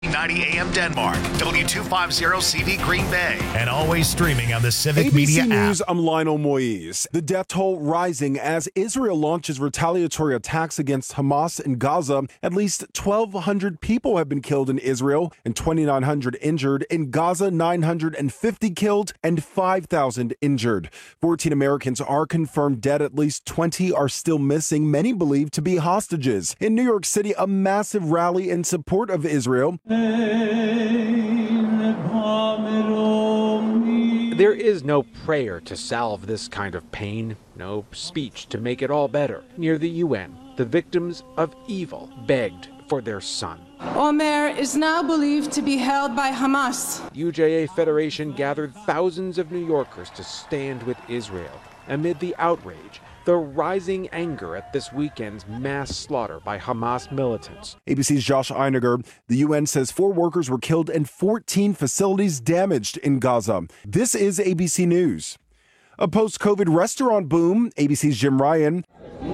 90 AM Denmark, W250CV Green Bay, and always streaming on the Civic ABC Media News, app. I'm Lionel Moise. The death toll rising as Israel launches retaliatory attacks against Hamas in Gaza. At least 1,200 people have been killed in Israel and 2,900 injured. In Gaza, 950 killed and 5,000 injured. 14 Americans are confirmed dead. At least 20 are still missing, many believed to be hostages. In New York City, a massive rally in support of Israel. There is no prayer to salve this kind of pain, no speech to make it all better. Near the UN, the victims of evil begged for their son. Omer is now believed to be held by Hamas. UJA Federation gathered thousands of New Yorkers to stand with Israel amid the outrage, the rising anger at this weekend's mass slaughter by Hamas militants. ABC's Josh Einiger. The UN says 4 workers were killed and 14 facilities damaged in Gaza. This is ABC News. A post-COVID restaurant boom. ABC's Jim Ryan.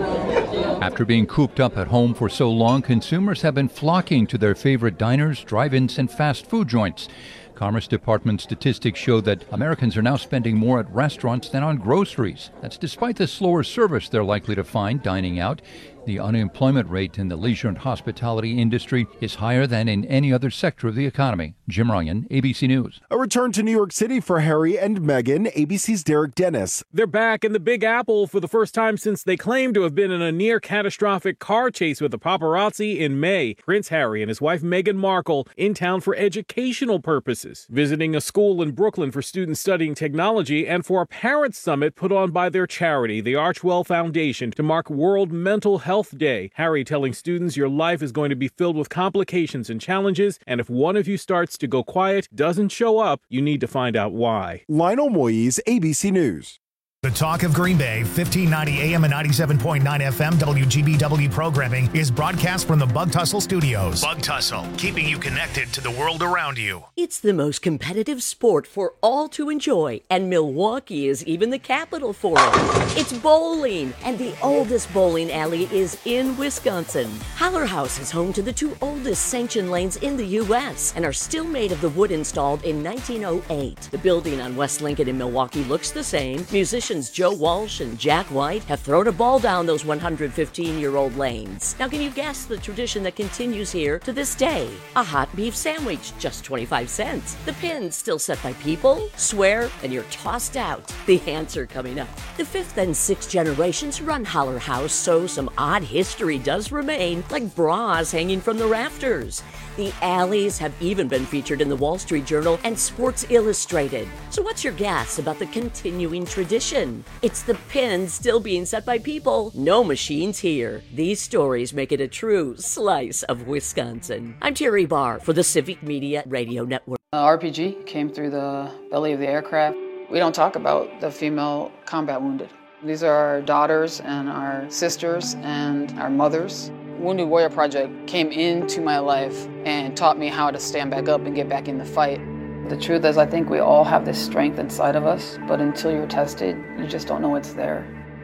After being cooped up at home for so long, consumers have been flocking to their favorite diners, drive-ins, and fast food joints. Commerce Department statistics show that Americans are now spending more at restaurants than on groceries. That's despite the slower service they're likely to find dining out. The unemployment rate in the leisure and hospitality industry is higher than in any other sector of the economy. Jim Ryan, ABC News. A return to New York City for Harry and Meghan. ABC's Derek Dennis. They're back in the Big Apple for the first time since they claim to have been in a near-catastrophic car chase with the paparazzi in May. Prince Harry and his wife Meghan Markle in town for educational purposes, visiting a school in Brooklyn for students studying technology and for a parents' summit put on by their charity, the Archwell Foundation, to mark World Mental Health Day. Harry telling students your life is going to be filled with complications and challenges, and if one of you starts to go quiet, doesn't show up, you need to find out why. Lionel Moise, ABC News. The Talk of Green Bay, 1590 AM and 97.9 FM WGBW programming is broadcast from the Bug Tussle Studios. Bug Tussle, keeping you connected to the world around you. It's the most competitive sport for all to enjoy, and Milwaukee is even the capital for it. It's bowling, and the oldest bowling alley is in Wisconsin. Haller House is home to the 2 oldest sanctioned lanes in the U.S. and are still made of the wood installed in 1908. The building on West Lincoln in Milwaukee looks the same. Musicians Joe Walsh and Jack White have thrown a ball down those 115-year-old lanes. Now, can you guess the tradition that continues here to this day? A hot beef sandwich, just 25 cents. The pins still set by people, swear, and you're tossed out. The answer coming up. The 5th and 6th generations run Haller House, so some odd history does remain, like bras hanging from the rafters. The alleys have even been featured in the Wall Street Journal and Sports Illustrated. So what's your guess about the continuing tradition? It's the pins still being set by people, no machines here. These stories make it a true slice of Wisconsin. I'm Terry Barr for the Civic Media Radio Network. RPG came through the belly of the aircraft. We don't talk about the female combat wounded. These are our daughters and our sisters and our mothers. Wounded Warrior Project came into my life and taught me how to stand back up and get back in the fight. The truth is, I think we all have this strength inside of us, but until you're tested, you just don't know it's there.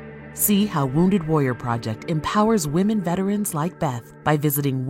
See how Wounded Warrior Project empowers women veterans like Beth by visiting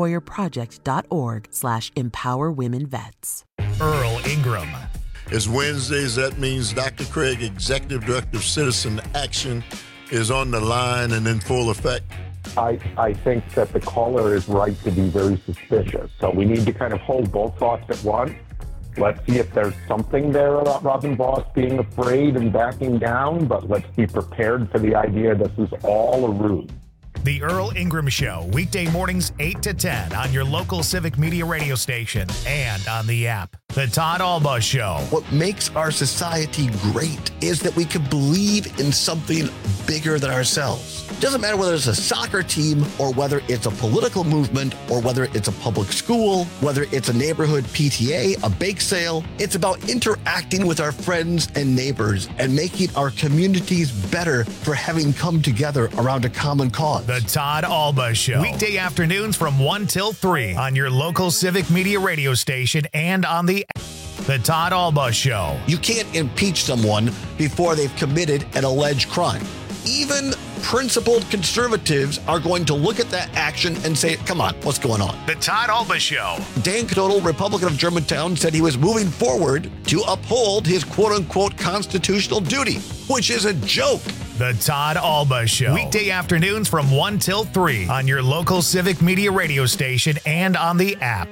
woundedwarriorproject.org/empowerwomenvets. Earl Ingram. It's Wednesdays. That means Dr. Craig, Executive Director of Citizen Action, is on the line and in full effect. I think that the caller is right to be very suspicious. So we need to kind of hold both thoughts at once. Let's see if there's something there about Robin Voss being afraid and backing down, but let's be prepared for the idea this is all a ruse. The Earl Ingram Show, weekday mornings 8 to 10 on your local Civic Media radio station and on the app. The Todd Alba Show. What makes our society great is that we can believe in something bigger than ourselves. It doesn't matter whether it's a soccer team or whether it's a political movement or whether it's a public school, whether it's a neighborhood PTA, a bake sale. It's about interacting with our friends and neighbors and making our communities better for having come together around a common cause. The Todd Alba Show. Weekday afternoons from 1 till 3 on your local Civic Media radio station and on the Todd Alba Show. You can't impeach someone before they've committed an alleged crime. Even principled conservatives are going to look at that action and say, come on, what's going on? The Todd Alba Show. Dan Knodel, Republican of Germantown, said he was moving forward to uphold his quote-unquote constitutional duty, which is a joke. The Todd Alba Show. Weekday afternoons from 1 till 3 on your local Civic Media radio station and on the app.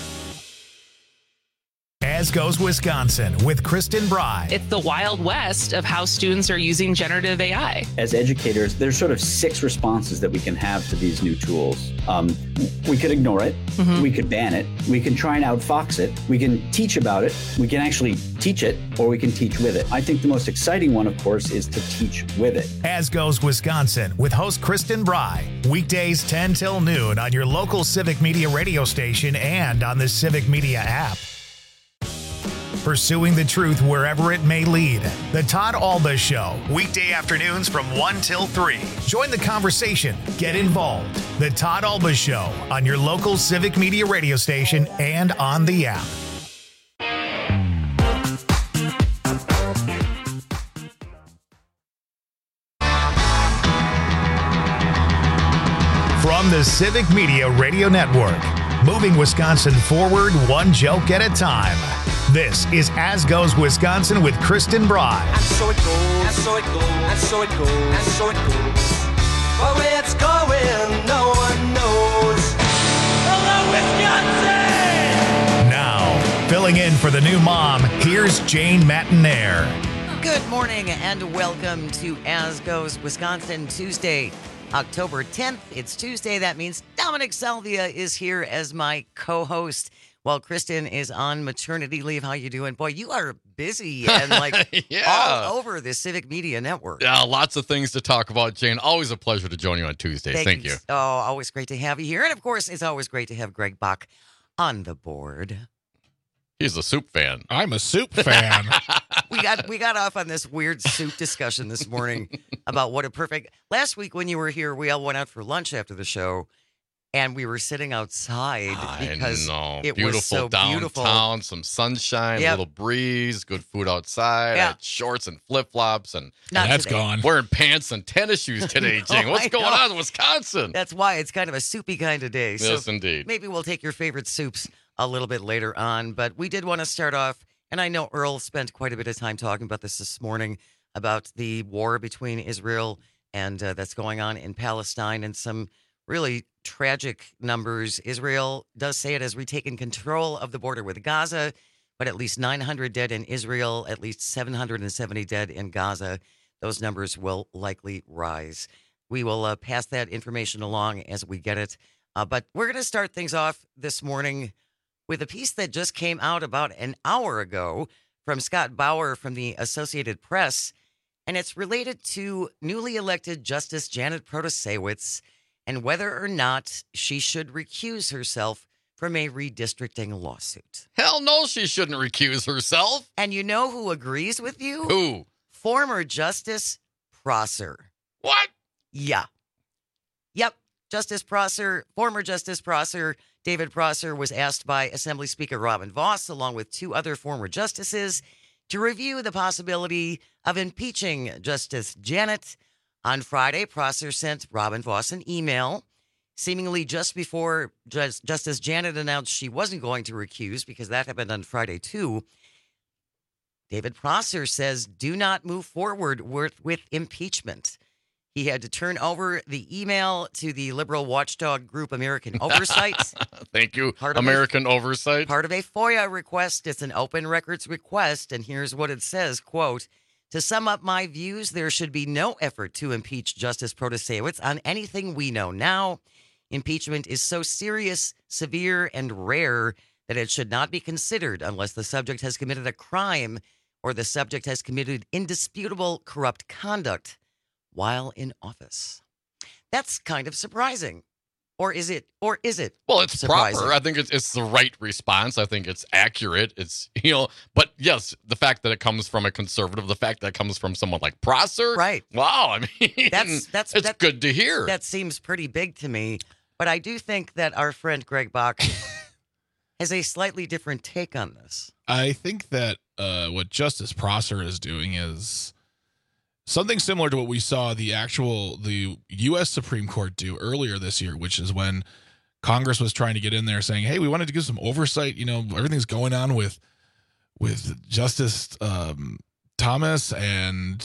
As Goes Wisconsin with Kristen Bry. It's the Wild West of how students are using generative AI. As educators, there's sort of 6 responses that we can have to these new tools. We could ignore it. Mm-hmm. We could ban it. We can try and outfox it. We can teach about it. We can actually teach it, or we can teach with it. I think the most exciting one, of course, is to teach with it. As Goes Wisconsin with host Kristen Bry. Weekdays 10 till noon on your local Civic Media radio station and on the Civic Media app. Pursuing the truth wherever it may lead. The Todd Alba Show. Weekday afternoons from 1 till 3. Join the conversation. Get involved. The Todd Alba Show on your local Civic Media radio station and on the app. From the Civic Media Radio Network. Moving Wisconsin forward one joke at a time. This is As Goes Wisconsin with Kristen Bry. And so it goes, and so it goes, and so it goes, and so it goes. But where it's going, no one knows. Hello, Wisconsin! Now, filling in for the new mom, here's Jane Matinaire. Good morning and welcome to As Goes Wisconsin, Tuesday, October 10th. It's Tuesday. That means Dominic Salvia is here as my co-host. While Kristen is on maternity leave. How you doing? Boy, you are busy and all over the Civic Media Network. Yeah, lots of things to talk about, Jane. Always a pleasure to join you on Tuesdays. Thank you. Oh, always great to have you here. And, of course, it's always great to have Greg Bach on the board. He's a soup fan. I'm a soup fan. We got off on this weird soup discussion this morning about what a perfect... Last week when you were here, we all went out for lunch after the show. And we were sitting outside because it was so beautiful. Downtown, some sunshine, a little breeze, good food outside. I had shorts and flip-flops. And that's gone. Wearing pants and tennis shoes today, Jane. What's going on in Wisconsin? That's why it's kind of a soupy kind of day. Yes, so indeed. Maybe we'll take your favorite soups a little bit later on. But we did want to start off, and I know Earl spent quite a bit of time talking about this morning, about the war between Israel and that's going on in Palestine and some really tragic numbers. Israel does say it has retaken control of the border with Gaza, but at least 900 dead in Israel, at least 770 dead in Gaza. Those numbers will likely rise. We will pass that information along as we get it. But we're going to start things off this morning with a piece that just came out about an hour ago from Scott Bauer from the Associated Press, and it's related to newly elected Justice Janet Protasiewicz and whether or not she should recuse herself from a redistricting lawsuit. Hell no, she shouldn't recuse herself. And you know who agrees with you? Who? Former Justice Prosser. What? Yeah. Yep. Justice Prosser, former Justice Prosser, David Prosser, was asked by Assembly Speaker Robin Vos, along with 2 other former justices, to review the possibility of impeaching Justice Janet. On Friday, Prosser sent Robin Vos an email, seemingly just before Justice Janet announced she wasn't going to recuse, because that happened on Friday too. David Prosser says, do not move forward with impeachment. He had to turn over the email to the liberal watchdog group American Oversight. Thank you, American Oversight. Part of a FOIA request. It's an open records request, and here's what it says, quote, to sum up my views, there should be no effort to impeach Justice Protasiewicz on anything we know now. Impeachment is so serious, severe, and rare that it should not be considered unless the subject has committed a crime or the subject has committed indisputable corrupt conduct while in office. That's kind of surprising. Or is it? Well, it's surprising? Proper. I think it's the right response. I think it's accurate. It's, but yes, the fact that it comes from a conservative, the fact that it comes from someone like Prosser. Right. Wow. I mean, that's good to hear. That seems pretty big to me. But I do think that our friend Greg Bach has a slightly different take on this. I think that what Justice Prosser is doing is something similar to what we saw the U.S. Supreme Court do earlier this year, which is when Congress was trying to get in there saying, hey, we wanted to give some oversight. Everything's going on with Justice Thomas and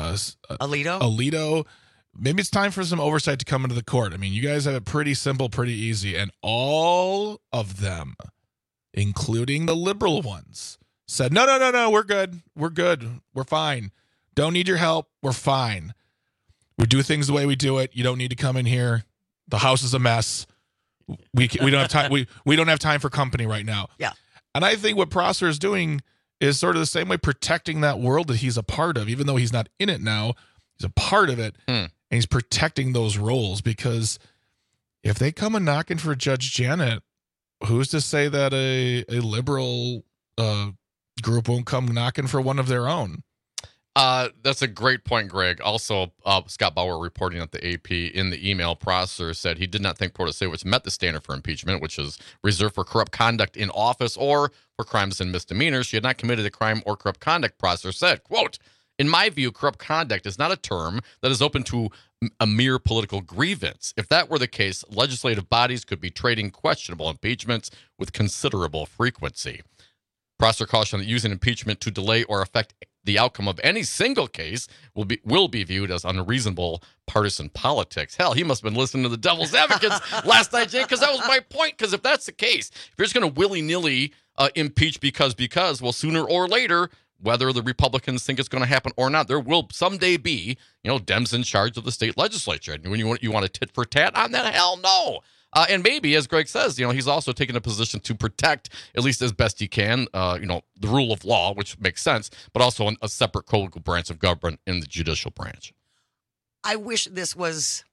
Alito. Maybe it's time for some oversight to come into the court. I mean, you guys have it pretty simple, pretty easy. And all of them, including the liberal ones, said, no, we're good. We're good. We're fine. Don't need your help. We're fine. We do things the way we do it. You don't need to come in here. The house is a mess. We don't have time. We don't have time for company right now. Yeah. And I think what Prosser is doing is sort of the same way, protecting that world that he's a part of, even though he's not in it now. He's a part of it, and he's protecting those roles, because if they come a knocking for Judge Janet, who's to say that a liberal group won't come knocking for one of their own? That's a great point, Greg. Also, Scott Bauer reporting at the AP in the email, Prosser said he did not think Protasevich met the standard for impeachment, which is reserved for corrupt conduct in office or for crimes and misdemeanors. She had not committed a crime or corrupt conduct, Prosser said. Quote, in my view, corrupt conduct is not a term that is open to a mere political grievance. If that were the case, legislative bodies could be trading questionable impeachments with considerable frequency. Prosser cautioned that using impeachment to delay or affect the outcome of any single case will be viewed as unreasonable partisan politics. Hell, he must have been listening to the devil's advocates last night, Jay, because that was my point. Because if that's the case, if you're just going to willy-nilly impeach because, well, sooner or later, whether the Republicans think it's going to happen or not, there will someday be, Dems in charge of the state legislature. And when you want a tit for tat on that, hell no. And maybe, as Greg says, he's also taking a position to protect, at least as best he can, the rule of law, which makes sense, but also a separate co-equal branch of government in the judicial branch. I wish this was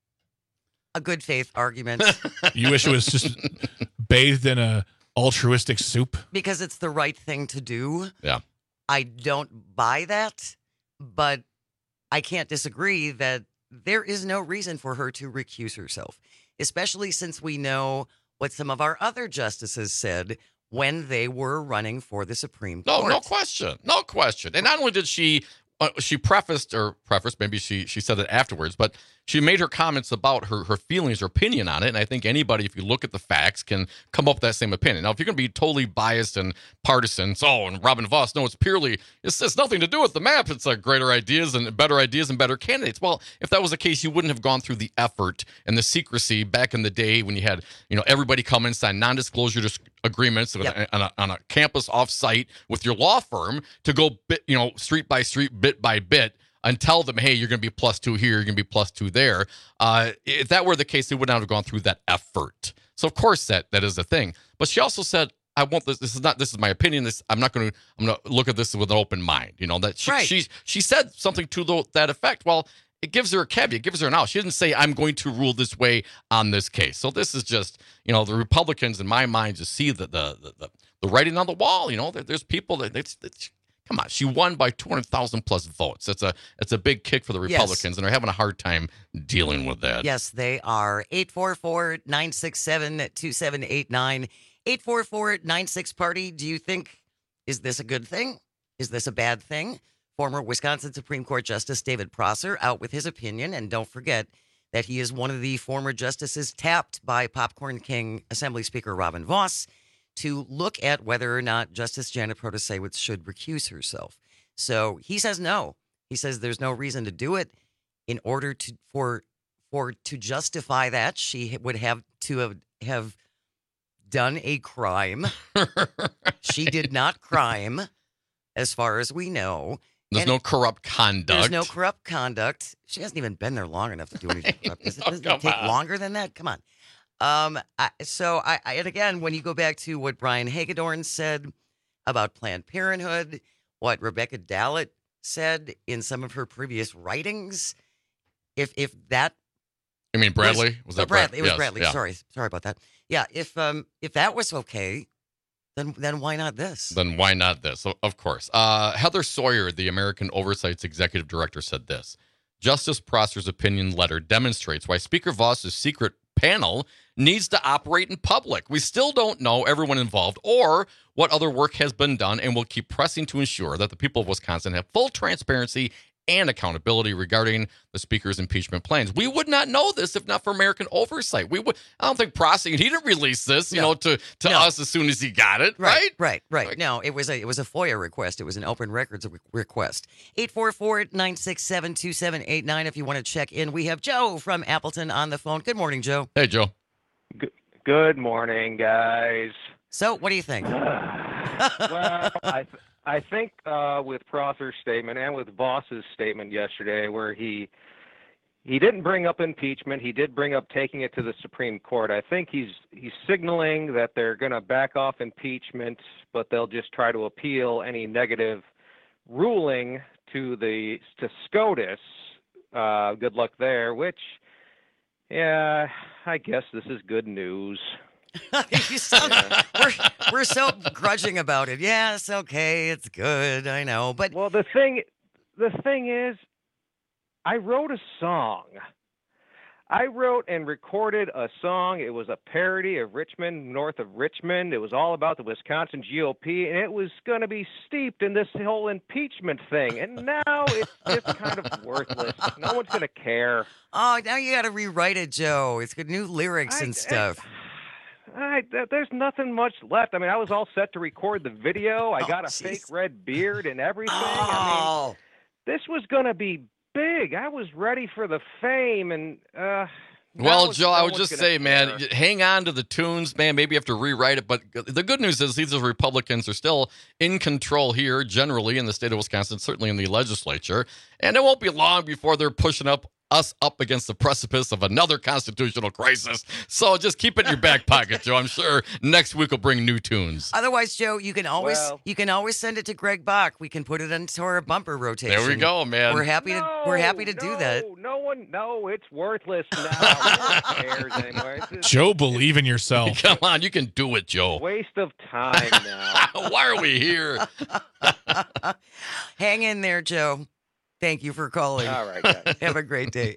a good faith argument. You wish it was just bathed in a altruistic soup? Because it's the right thing to do. Yeah. I don't buy that, but I can't disagree that there is no reason for her to recuse herself, especially since we know what some of our other justices said when they were running for the Supreme Court. No question. And not only did she prefaced, maybe she said it afterwards, but she made her comments about her feelings, her opinion on it. And I think anybody, if you look at the facts, can come up with that same opinion. Now, if you're going to be totally biased and partisan, and Robin Vos, no, it's nothing to do with the map. It's like greater ideas and better candidates. Well, if that was the case, you wouldn't have gone through the effort and the secrecy back in the day when you had, everybody come in, sign non-disclosure agreements on a campus off-site with your law firm to go street by street, bit by bit, and tell them, hey, you're going to be +2 here, you're going to be +2 there. If that were the case, they would not have gone through that effort. So of course that is the thing. But she also said, I want this. This is my opinion. I'm going to look at this with an open mind. She said something to that effect. Well, it gives her a caveat, it gives her an out. She didn't say, I'm going to rule this way on this case. So this is just, the Republicans in my mind just see the writing on the wall. There's people that come on, she won by 200,000 plus votes. It's a big kick for the Republicans, yes. And they're having a hard time dealing with that. Yes, they are. 844-967-2789. 844-96-PARTY. Do you think, is this a good thing? Is this a bad thing? Former Wisconsin Supreme Court Justice David Prosser out with his opinion. And don't forget that he is one of the former justices tapped by Popcorn King Assembly Speaker Robin Vos to look at whether or not Justice Janet Protasevich should recuse herself. So he says no. He says there's no reason to do it. In order to justify that, she would have to have done a crime. She did not crime, as far as we know. There's no corrupt conduct. There's no corrupt conduct. She hasn't even been there long enough to do anything corrupt. Does it take longer than that? Come on. And again, when you go back to what Brian Hagedorn said about Planned Parenthood, what Rebecca Dallett said in some of her previous writings, if that, you mean Bradley? Was that Bradley? It was Bradley. Yeah. Sorry about that. Yeah, if that was okay, then why not this? Then why not this? Of course. Heather Sawyer, the American Oversight's executive director, said this: Justice Prosser's opinion letter demonstrates why Speaker Vos's secret panel needs to operate in public. We still don't know everyone involved or what other work has been done, and we'll keep pressing to ensure that the people of Wisconsin have full transparency and accountability regarding the speaker's impeachment plans. We would not know this if not for American oversight. I don't think prosecutor, he didn't release this, to us as soon as he got it, right? Right. No, it was a FOIA request. It was an open records request. 844-967-2789 if you want to check in. We have Joe from Appleton on the phone. Good morning, Joe. Hey, Joe. Good morning, guys. So, what do you think? Well, I think with Prosser's statement and with Voss's statement yesterday, where he didn't bring up impeachment, he did bring up taking it to the Supreme Court. I think he's signaling that they're going to back off impeachment, but they'll just try to appeal any negative ruling to SCOTUS. Good luck there. Which, yeah, I guess this is good news. We're so grudging about it. Yes, okay, it's good. I know, but the thing is, I wrote a song. I wrote and recorded a song. It was a parody of Richmond, north of Richmond. It was all about the Wisconsin GOP, and it was going to be steeped in this whole impeachment thing. And now it's just kind of worthless. No one's going to care. Oh, now you got to rewrite it, Joe. It's got new lyrics and stuff. There's nothing much left. I mean, I was all set to record the video. I got a fake red beard and everything. I mean, this was going to be big. I was ready for the fame, and well, Joe, I would just say, man, hang on to the tunes, man. Maybe you have to rewrite it, but the good news is these Republicans are still in control here, generally in the state of Wisconsin, certainly in the legislature, and it won't be long before they're pushing us up against the precipice of another constitutional crisis. So just keep it in your back pocket, Joe. I'm sure next week will bring new tunes. Otherwise, Joe, you can always send it to Greg Bach. We can put it into our bumper rotation. There we go, man. We're happy to do that. No, it's worthless now. No one cares anymore. Joe, believe in yourself. Come on, you can do it, Joe. Waste of time now. Why are we here? Hang in there, Joe. Thank you for calling. All right, guys. Have a great day.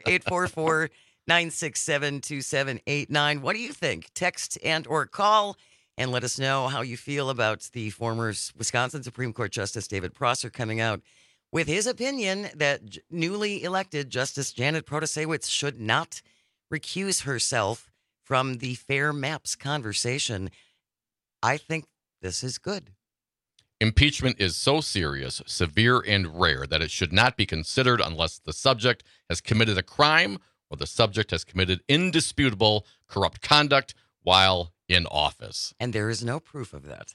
844-967-2789. What do you think? Text and or call and let us know how you feel about the former Wisconsin Supreme Court Justice David Prosser coming out with his opinion that newly elected Justice Janet Protasiewicz should not recuse herself from the Fair Maps conversation. I think this is good. Impeachment is so serious, severe, and rare that it should not be considered unless the subject has committed a crime or the subject has committed indisputable corrupt conduct while in office. And there is no proof of that.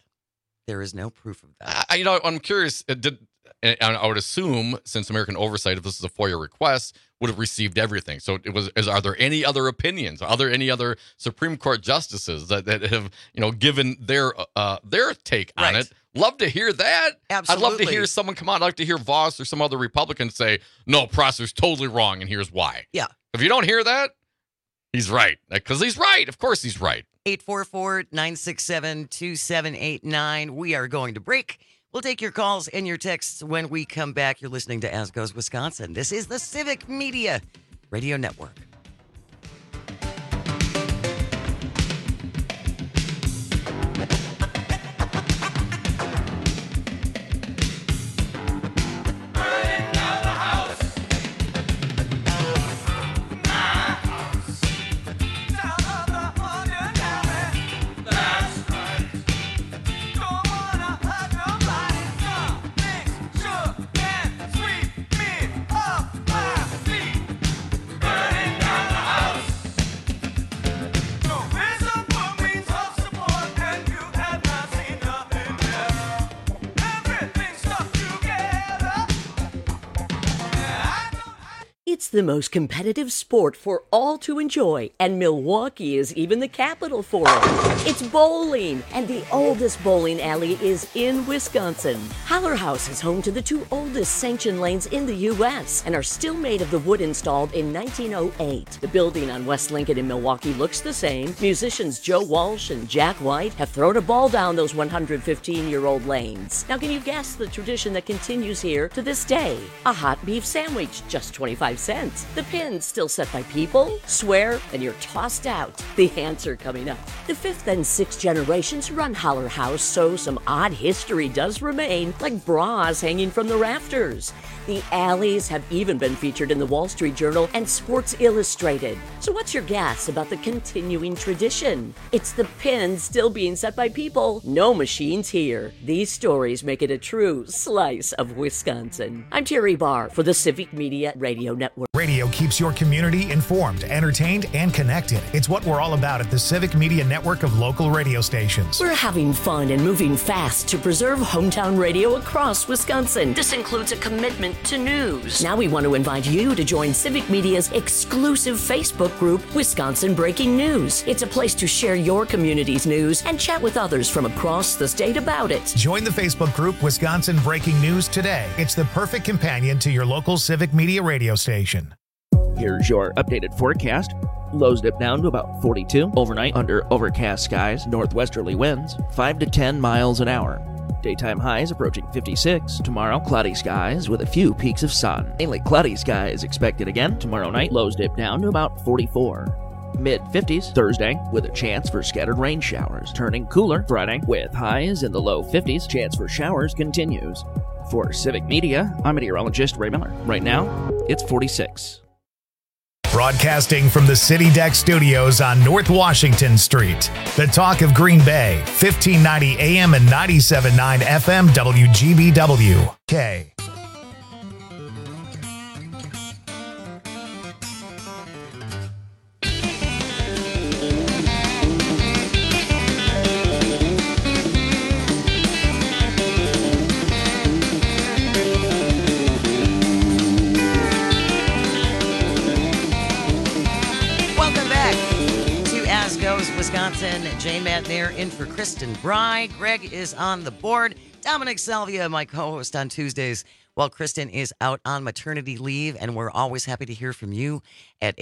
I'm curious. I would assume, since American Oversight, if this is a FOIA request, would have received everything. So are there any other opinions? Are there any other Supreme Court justices that have given their take on it? Love to hear that. Absolutely. I'd love to hear someone come out. I'd like to hear Voss or some other Republican say, no, Prosser's totally wrong, and here's why. Yeah. If you don't hear that, he's right. Because he's right. Of course he's right. 844-967-2789. We are going to break. We'll take your calls and your texts when we come back. You're listening to As Goes Wisconsin. This is the Civic Media Radio Network. It's the most competitive sport for all to enjoy, and Milwaukee is even the capital for it. It's bowling, and the oldest bowling alley is in Wisconsin. Haller House is home to the two oldest sanctioned lanes in the U.S. and are still made of the wood installed in 1908. The building on West Lincoln in Milwaukee looks the same. Musicians Joe Walsh and Jack White have thrown a ball down those 115-year-old lanes. Now, can you guess the tradition that continues here to this day? A hot beef sandwich, just 25 cents. can't. The pin's still set by people, swear, and you're tossed out. The answer coming up. The fifth and sixth generations run Holler House, so some odd history does remain, like bras hanging from the rafters. The alleys have even been featured in the Wall Street Journal and Sports Illustrated. So what's your guess about the continuing tradition? It's the pins still being set by people. No machines here. These stories make it a true slice of Wisconsin. I'm Terry Barr for the Civic Media Radio Network. Radio keeps your community informed, entertained, and connected. It's what we're all about at the Civic Media Network of local radio stations. We're having fun and moving fast to preserve hometown radio across Wisconsin. This includes a commitment to news. Now we want to invite you to join Civic Media's exclusive Facebook group, Wisconsin Breaking News. It's a place to share your community's news and chat with others from across the state about it. Join the Facebook group Wisconsin Breaking News today. It's the perfect companion to your local Civic Media radio station. Here's your updated forecast. Lows dip down to about 42 overnight under overcast skies, northwesterly winds, 5 to 10 miles an hour. Daytime highs approaching 56. Tomorrow, cloudy skies with a few peaks of sun. Mainly cloudy skies expected again tomorrow night. Lows dip down to about 44. Mid-50s Thursday with a chance for scattered rain showers. Turning cooler Friday with highs in the low 50s. Chance for showers continues. For Civic Media, I'm meteorologist Ray Miller. Right now, it's 46. Broadcasting from the City Deck Studios on North Washington Street. The talk of Green Bay, 1590 AM and 97.9 FM WGBW. K. Wisconsin, Jane Matnair in for Kristen Bry. Greg is on the board. Dominic Salvia, my co-host on Tuesdays, while Kristen is out on maternity leave. And we're always happy to hear from you at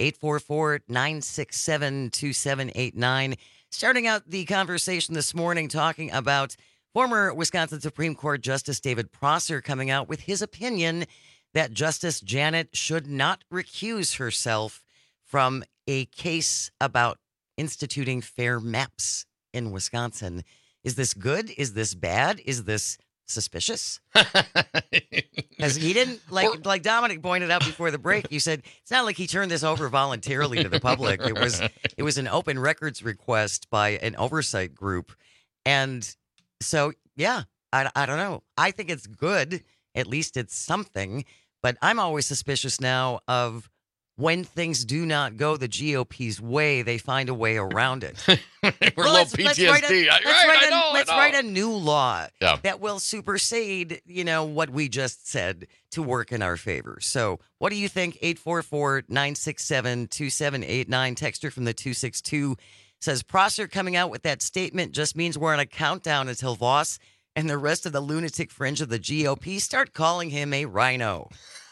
844-967-2789. Starting out the conversation this morning talking about former Wisconsin Supreme Court Justice David Prosser coming out with his opinion that Justice Janet should not recuse herself from a case about instituting fair maps in Wisconsin. Is this good? Is this bad? Is this suspicious? Because he didn't, like Dominic pointed out before the break, you said it's not like he turned this over voluntarily to the public. It was an open records request by an oversight group. And so, yeah, I don't know. I think it's good. At least it's something. But I'm always suspicious now of when things do not go the GOP's way, they find a way around it. We're a little PTSD. Let's write a new law that will supersede, what we just said to work in our favor. So what do you think? 844-967-2789. Texter from the 262 says, Prosser coming out with that statement just means we're on a countdown until Voss and the rest of the lunatic fringe of the GOP start calling him a rhino.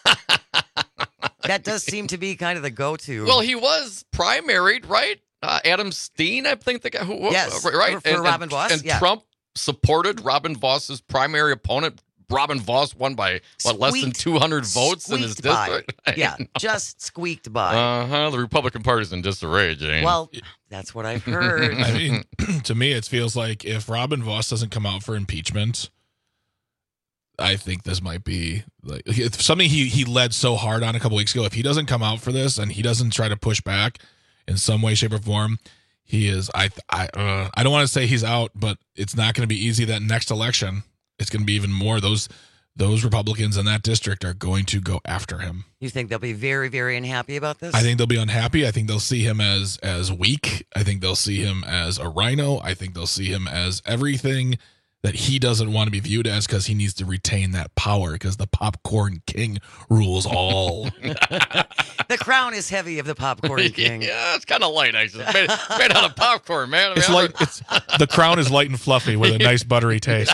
That does seem to be kind of the go-to. Well, he was primaried, right? Adam Steen, I think the guy who yes, right? For Robin Voss. And Trump supported Robin Voss's primary opponent. Robin Voss won by, less than 200 votes in his district? Yeah, just squeaked by. The Republican Party's in disarray, Jane. Well, that's what I've heard. I mean, to me, it feels like if Robin Voss doesn't come out for impeachment, I think this might be something he led so hard on a couple weeks ago. If he doesn't come out for this and he doesn't try to push back in some way, shape, or form, he is. I don't want to say he's out, but it's not going to be easy. That next election, it's going to be even more. Those Republicans in that district are going to go after him. You think they'll be very, very unhappy about this? I think they'll be unhappy. I think they'll see him as weak. I think they'll see him as a rhino. I think they'll see him as everything that he doesn't want to be viewed as, because he needs to retain that power, because the popcorn king rules all. The crown is heavy of the popcorn king. Yeah, it's kind of light, actually. It's made out of popcorn, man. I mean, the crown is light and fluffy with a nice buttery taste.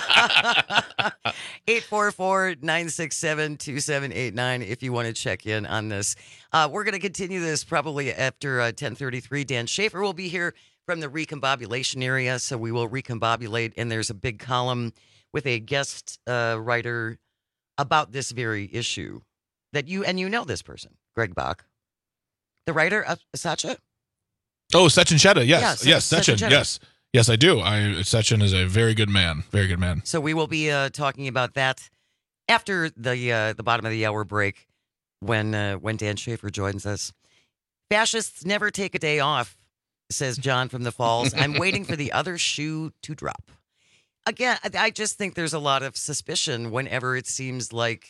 844-967-2789 if you want to check in on this. We're going to continue this probably after 10:33. Dan Schaefer will be here from the recombobulation area, so we will recombobulate, and there's a big column with a guest writer about this very issue. that you know this person, Greg Bach, the writer of Sacha. Oh, Sechin Cheta. Yes. Yeah, yes. Sechin Sechin. Cheta. Yes. Yes, I do. Sechin is a very good man. Very good man. So we will be talking about that after the bottom of the hour break when Dan Schaefer joins us. Fascists never take a day off, says John from the Falls. I'm waiting for the other shoe to drop. Again, I just think there's a lot of suspicion whenever it seems like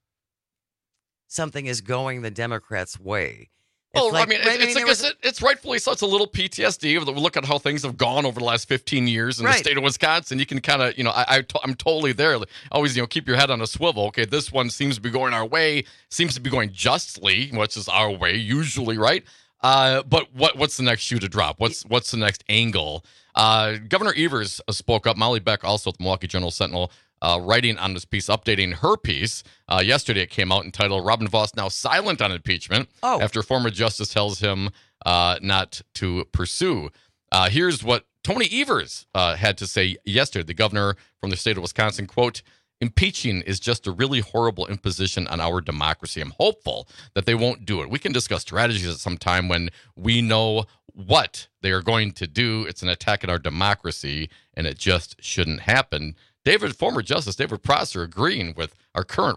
something is going the Democrats' way. It's rightfully so. It's a little PTSD. Look at how things have gone over the last 15 years in the state of Wisconsin. You can kind of, I'm totally there. Always, keep your head on a swivel. Okay, this one seems to be going our way, seems to be going justly, which is our way usually, right? But what's the next shoe to drop? What's the next angle? Governor Evers spoke up. Molly Beck, also at the Milwaukee Journal Sentinel, writing on this piece, updating her piece. Yesterday it came out entitled, Robin Vos Now Silent on Impeachment after former justice tells him not to pursue. Here's what Tony Evers had to say yesterday, the governor from the state of Wisconsin, quote, impeaching is just a really horrible imposition on our democracy. I'm hopeful that they won't do it. We can discuss strategies at some time when we know what they are going to do. It's an attack on our democracy, and it just shouldn't happen. Former Justice David Prosser agreeing with our current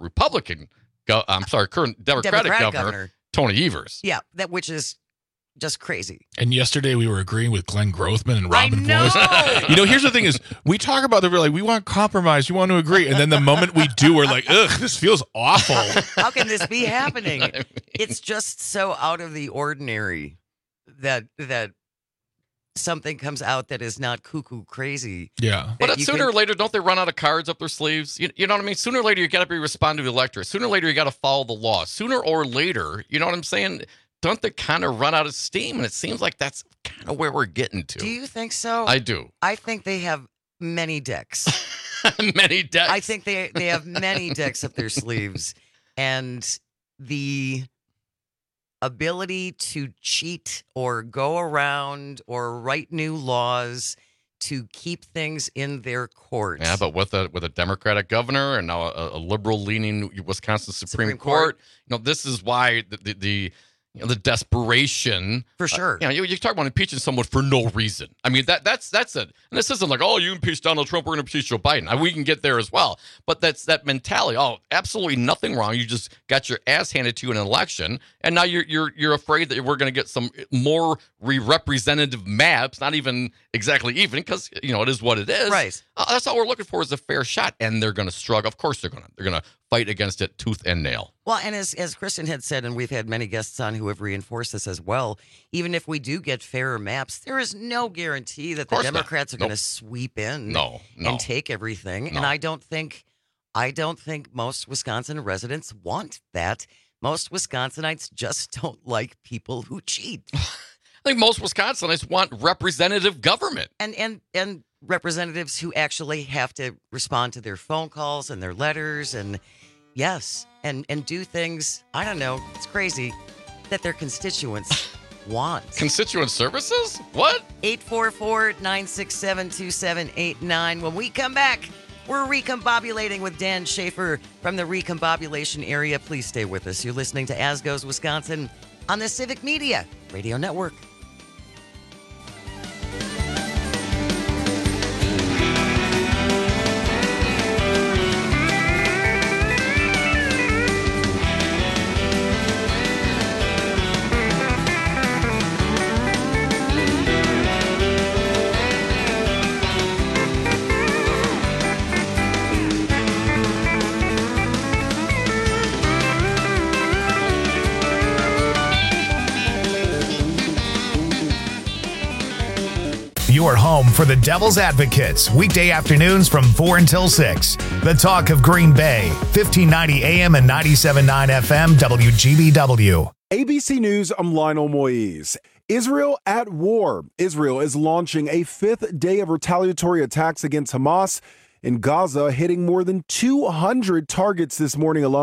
current Democratic governor, Tony Evers. Yeah, which is just crazy. And yesterday we were agreeing with Glenn Grothman and Robin Vos. Here's the thing is, we talk about we're like, we want compromise, we want to agree. And then the moment we do, we're like, ugh, this feels awful. How can this be happening? It's just so out of the ordinary that something comes out that is not cuckoo crazy. Yeah. But sooner or later, don't they run out of cards up their sleeves? You know what I mean? Sooner or later, you got to be responsive to the electorate. Sooner or later, you got to follow the law. Sooner or later, you know what I'm saying? Don't they kind of run out of steam? And it seems like that's kind of where we're getting to. Do you think so? I do. I think they have many decks. Many decks? I think they have many decks up their sleeves. And the ability to cheat or go around or write new laws to keep things in their court. Yeah, but with a Democratic governor and now a liberal-leaning Wisconsin Supreme Court, this is why the desperation. For sure. You talk about impeaching someone for no reason. I mean, that's it. And this isn't like, oh, you impeached Donald Trump, we're going to impeach Joe Biden. We can get there as well. But that's that mentality. Oh, absolutely nothing wrong. You just got your ass handed to you in an election, and now you're afraid that we're going to get some more representative maps, not even exactly even, because it is what it is. Right. That's all we're looking for is a fair shot, and they're going to struggle. Of course, they're going to fight against it tooth and nail. Well, and as Kristen had said, and we've had many guests on who have reinforced this as well, even if we do get fairer maps, there is no guarantee that the Democrats are going to sweep in and take everything. No. And I don't think most Wisconsin residents want that. Most Wisconsinites just don't like people who cheat. I think most Wisconsinites want representative government. And representatives who actually have to respond to their phone calls and their letters and and do things, I don't know, it's crazy, that their constituents want. Constituent services? What? 844-967-2789. When we come back, we're recombobulating with Dan Schaefer from the recombobulation area. Please stay with us. You're listening to As Goes Wisconsin on the Civic Media Radio Network. Your home for the Devil's Advocates, weekday afternoons from 4 until 6. The talk of Green Bay, 1590 AM and 97.9 FM, WGBW. ABC News, I'm Lionel Moise. Israel at war. Israel is launching a fifth day of retaliatory attacks against Hamas in Gaza, hitting more than 200 targets this morning alone.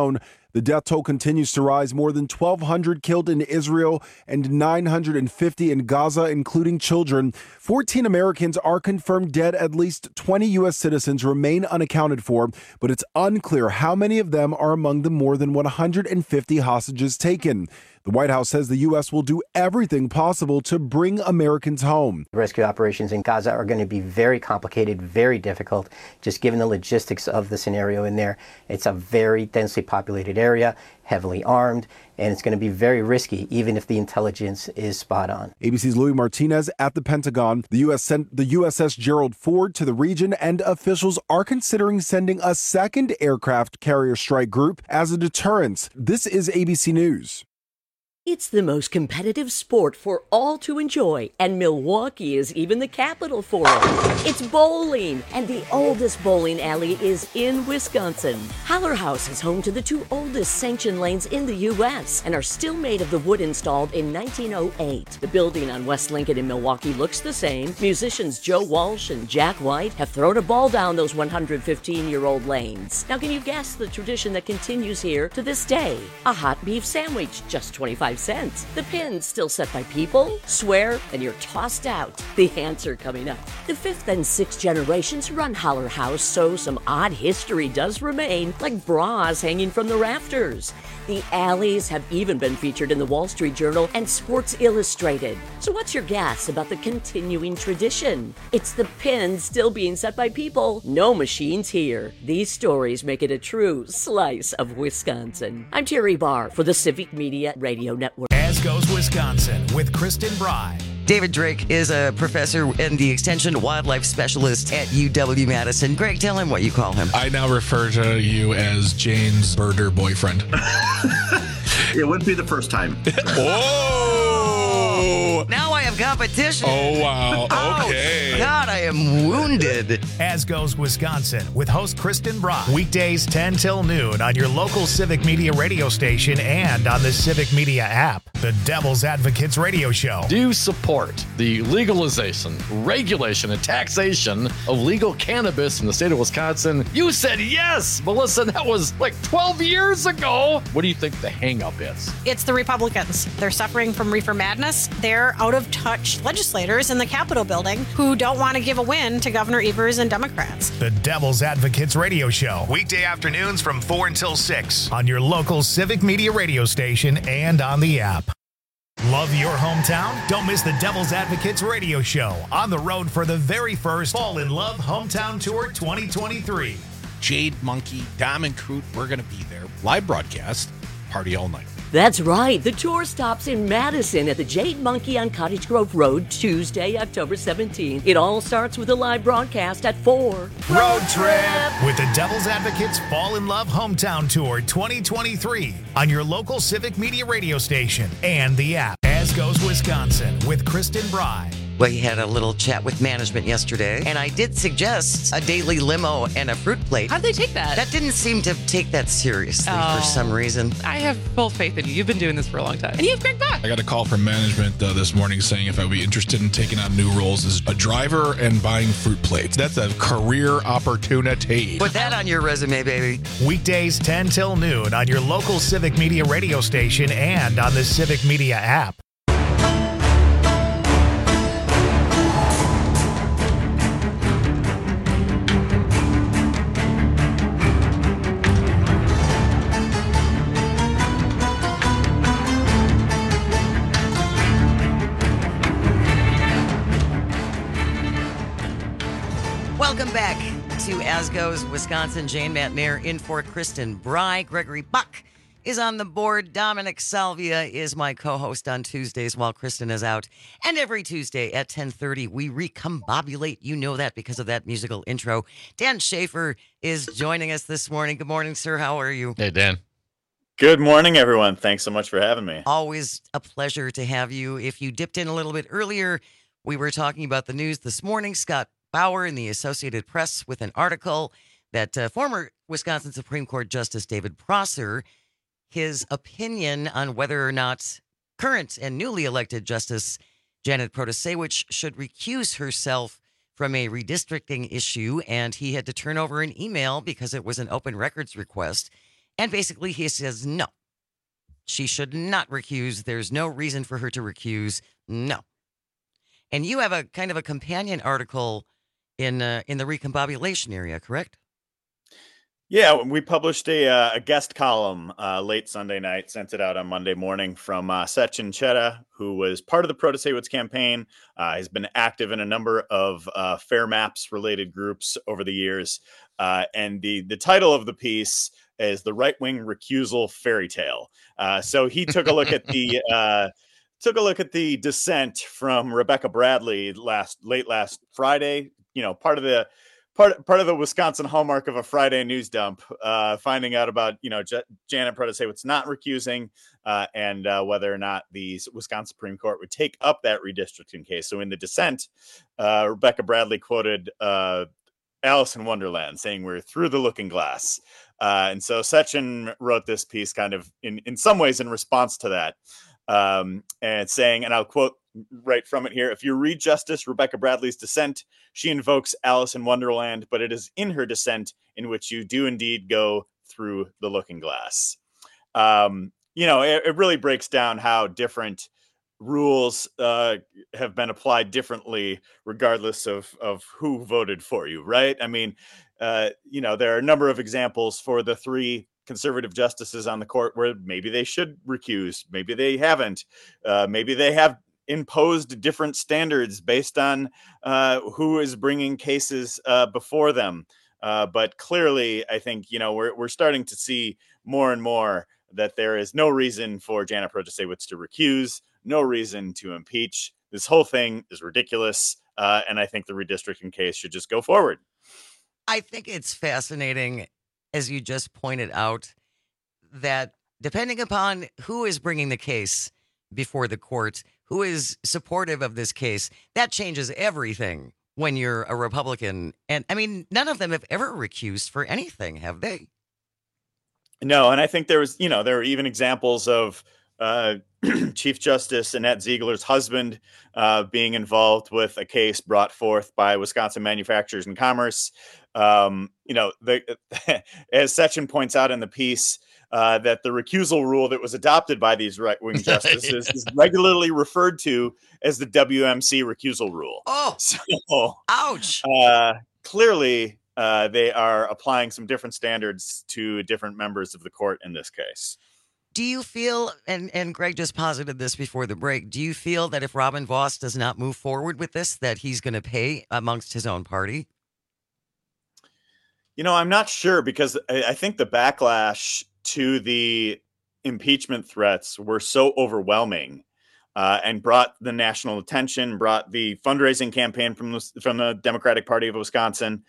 The death toll continues to rise, more than 1,200 killed in Israel and 950 in Gaza, including children. 14 Americans are confirmed dead. At least 20 U.S. citizens remain unaccounted for, but it's unclear how many of them are among the more than 150 hostages taken. The White House says the U.S. will do everything possible to bring Americans home. Rescue operations in Gaza are going to be very complicated, very difficult, just given the logistics of the scenario in there. It's a very densely populated area, heavily armed, and it's going to be very risky, even if the intelligence is spot on. ABC's Louis Martinez at the Pentagon. The U.S. sent the USS Gerald Ford to the region, and officials are considering sending a second aircraft carrier strike group as a deterrence. This is ABC News. It's the most competitive sport for all to enjoy, and Milwaukee is even the capital for it. It's bowling, and the oldest bowling alley is in Wisconsin. Haller House is home to the two oldest sanctioned lanes in the U.S. and are still made of the wood installed in 1908. The building on West Lincoln in Milwaukee looks the same. Musicians Joe Walsh and Jack White have thrown a ball down those 115-year-old lanes. Now, can you guess the tradition that continues here to this day? A hot beef sandwich, just 25 cents. The pins still set by people, swear, and you're tossed out. The answer coming up. The fifth and sixth generations run Haller House, so some odd history does remain, like bras hanging from the rafters. The alleys have even been featured in the Wall Street Journal and Sports Illustrated. So what's your guess about the continuing tradition? It's the pins still being set by people. No machines here. These stories make it a true slice of Wisconsin. I'm Terry Barr for the Civic Media Radio Network. As goes Wisconsin with Kristen Bry. David Drake is a professor and the Extension Wildlife Specialist at UW-Madison. Greg, tell him what you call him. I now refer to you as Jane's birder boyfriend. It wouldn't be the first time. Oh! Now I have competition. Oh, wow. Okay. Oh, God, I am wounded. As goes Wisconsin with host Kristen Bry. Weekdays 10 till noon on your local Civic Media radio station and on the Civic Media app. The Devil's Advocates Radio Show. Do you support the legalization, regulation, and taxation of legal cannabis in the state of Wisconsin? You said yes, Melissa. That was like 12 years ago. What do you think the hang-up is? It's the Republicans. They're suffering from reefer madness. They're out-of-touch legislators in the Capitol building who don't want to give a win to Governor Evers and Democrats. The Devil's Advocates Radio Show. Weekday afternoons from 4 until 6 on your local Civic Media radio station and on the app. Love your hometown? Don't miss the Devil's Advocates Radio Show on the road for the very first Fall in Love Hometown Tour 2023. Jade Monkey, Diamond Crute, we're going to be there. Live broadcast, party all night. That's right. The tour stops in Madison at the Jade Monkey on Cottage Grove Road, Tuesday, October 17th. It all starts with a live broadcast at 4. Road trip with the Devil's Advocates Fall in Love Hometown Tour 2023 on your local Civic Media radio station and the app. As goes Wisconsin with Kristen Bry. We had a little chat with management yesterday, and I did suggest a daily limo and a fruit plate. How'd they take that? That didn't seem to take that seriously for some reason. I have full faith in you. You've been doing this for a long time. And you have Greg Buck. I got a call from management this morning saying if I would be interested in taking on new roles as a driver and buying fruit plates. That's a career opportunity. Put that on your resume, baby. Weekdays 10 till noon on your local Civic Media radio station and on the Civic Media app. Welcome back to As Goes Wisconsin. Jane Matnair in for Kristen Bry. Gregory Buck is on the board. Dominic Salvia is my co-host on Tuesdays while Kristen is out. And every Tuesday at 10:30, we recombobulate. You know that because of that musical intro. Dan Schaefer is joining us this morning. Good morning, sir. How are you? Hey, Dan. Good morning, everyone. Thanks so much for having me. Always a pleasure to have you. If you dipped in a little bit earlier, we were talking about the news this morning. Scott Bauer in the Associated Press with an article that former Wisconsin Supreme Court Justice David Prosser, his opinion on whether or not current and newly elected Justice Janet Protasewicz should recuse herself from a redistricting issue, and he had to turn over an email because it was an open records request. And basically he says, no, she should not recuse. There's no reason for her to recuse. No. And you have a kind of a companion article in the recombobulation area, correct? Yeah, we published a guest column late Sunday night, sent it out on Monday morning from Sechin Cheta, who was part of the Protasewicz campaign. He's been active in a number of Fair Maps related groups over the years. And the title of the piece is The Right-Wing Recusal Fairy Tale. So he took a look at the dissent from Rebecca Bradley late last Friday. You know, part of the Wisconsin hallmark of a Friday news dump, finding out about, Janet Protasewicz not recusing and whether or not the Wisconsin Supreme Court would take up that redistricting case. So in the dissent, Rebecca Bradley quoted Alice in Wonderland saying, "We're through the looking glass." And so Sechin wrote this piece kind of in some ways in response to that, and saying, and I'll quote right from it here, "If you read Justice Rebecca Bradley's dissent, she invokes Alice in Wonderland, but it is in her dissent in which you do indeed go through the looking glass." It really breaks down how different rules have been applied differently regardless of who voted for you, right? I mean, there are a number of examples for the three conservative justices on the court where maybe they should recuse, maybe they haven't, maybe they have imposed different standards based on who is bringing cases before them. But clearly, I think, we're starting to see more and more that there is no reason for Janet Protasewicz to recuse, no reason to impeach. This whole thing is ridiculous. And I think the redistricting case should just go forward. I think it's fascinating, as you just pointed out, that depending upon who is bringing the case before the court, who is supportive of this case, that changes everything when you're a Republican. And I mean, none of them have ever recused for anything, have they? No, and I think there were even examples of Chief Justice Annette Ziegler's husband being involved with a case brought forth by Wisconsin Manufacturers and Commerce. As Sechin points out in the piece, that the recusal rule that was adopted by these right-wing justices is regularly referred to as the WMC recusal rule. Oh, so, ouch. Clearly, they are applying some different standards to different members of the court in this case. Do you feel, and Greg just posited this before the break, do you feel that if Robin Vos does not move forward with this, that he's going to pay amongst his own party? I'm not sure, because I think the backlash to the impeachment threats were so overwhelming and brought the national attention, brought the fundraising campaign from the Democratic Party of Wisconsin.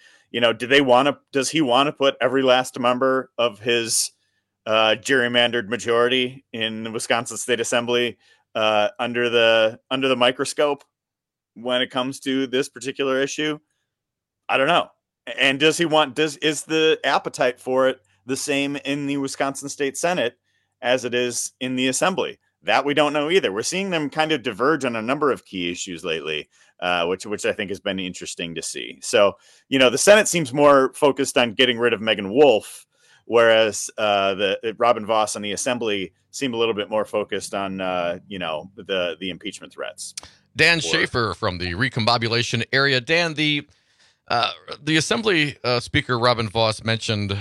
Does he want to put every last member of his gerrymandered majority in the Wisconsin State Assembly under the microscope when it comes to this particular issue? I don't know. And is the appetite for it the same in the Wisconsin State Senate as it is in the Assembly? That we don't know either. We're seeing them kind of diverge on a number of key issues lately, which I think has been interesting to see. So, the Senate seems more focused on getting rid of Megan Wolf, whereas the Robin Vos and the Assembly seem a little bit more focused on, the impeachment threats. Dan Schaefer from the recombobulation area. Dan, the Assembly Speaker Robin Vos mentioned,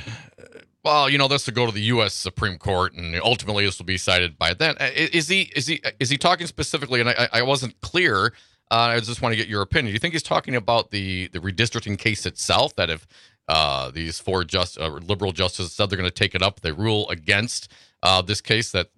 this will go to the U.S. Supreme Court, and ultimately this will be decided by then. Is he talking specifically? And I wasn't clear. I just want to get your opinion. Do you think he's talking about the redistricting case itself? That if these four liberal justices said they're going to take it up, they rule against this case, that